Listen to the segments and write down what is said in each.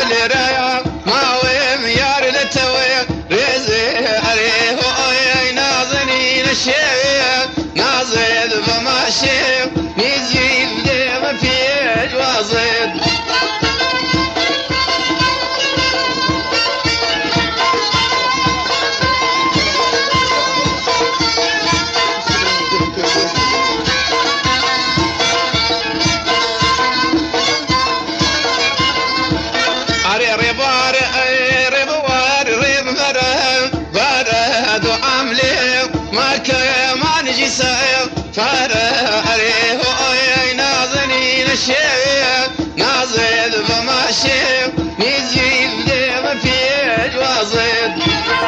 لرايا ما ويم يار لتوي رزي عليه ويا ناظني نشيع نازل بماشي نزيد دم في جوازد فارق عليه ويا ناظني نشيع نازل بماشي نزيد دم في جوازد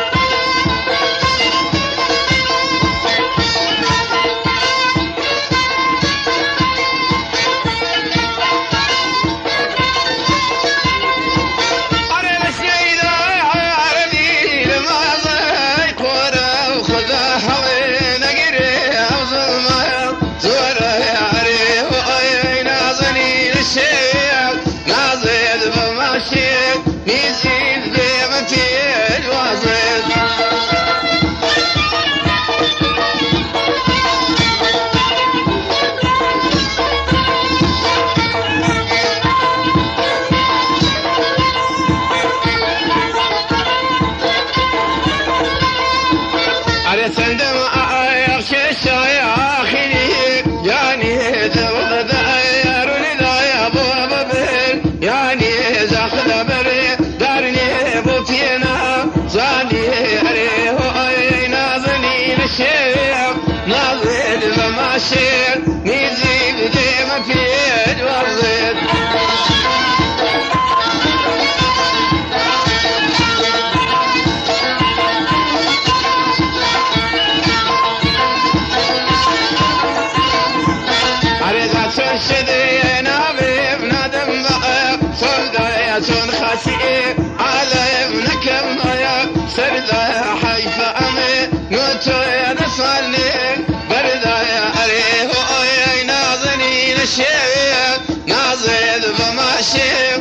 نزيد دم في جوازد عريضة شدينا بابن بقى صلداية خاسئة على ابنك المياه سردة حيفا أمي نوتو يا نصلي نازل بماشي